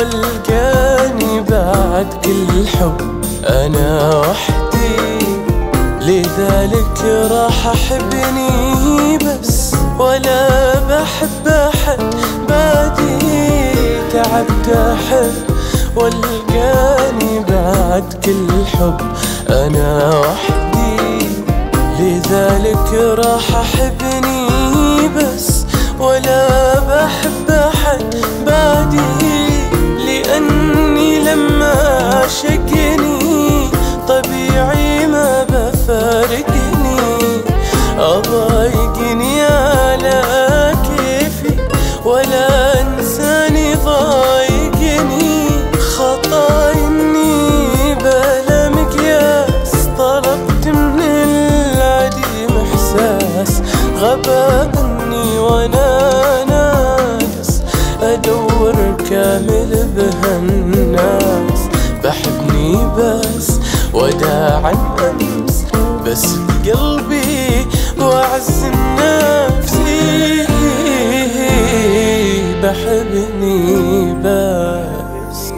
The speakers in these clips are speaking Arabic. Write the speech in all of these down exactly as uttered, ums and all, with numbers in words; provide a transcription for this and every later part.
والقاني بعد كل حب أنا وحدي. لذلك راح أحبني بس ولا بحب أحد بعدي. تعبت أحب والقاني بعد كل حب أنا وحدي. لذلك راح أحبني بس ولا بحب أحد بعدي. لأني لما عشقني طبيعي ما بفارقني. أضايقني على كيفي ولا إنساني ضايقني. خطأ إني بلا مقياس طلبت من العديم إحساس. غباء إني وأنا ناقص أدور كامل بهالناس. بحبني بس وداعا أمس بس بقلبي وأعز النفس. بحبني بس.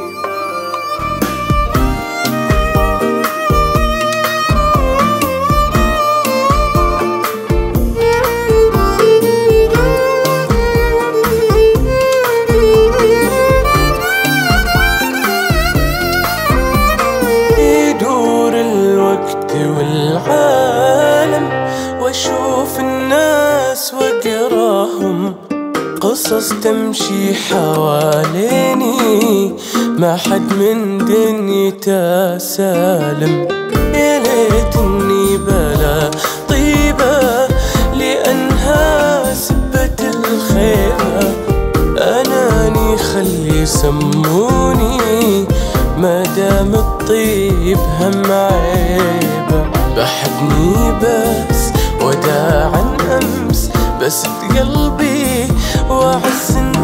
يدور الوقت والعالم واشوف الناس واقراهم قصص تمشي حواليني. ما حد من دنيته سالم. يا ليت اني بلا طيبة لأنها سبت الخيبة. أناني خلي يسموني ما دام الطيب هم عيبة. بحبني بس وداعا أمس بس بقلبي وأعز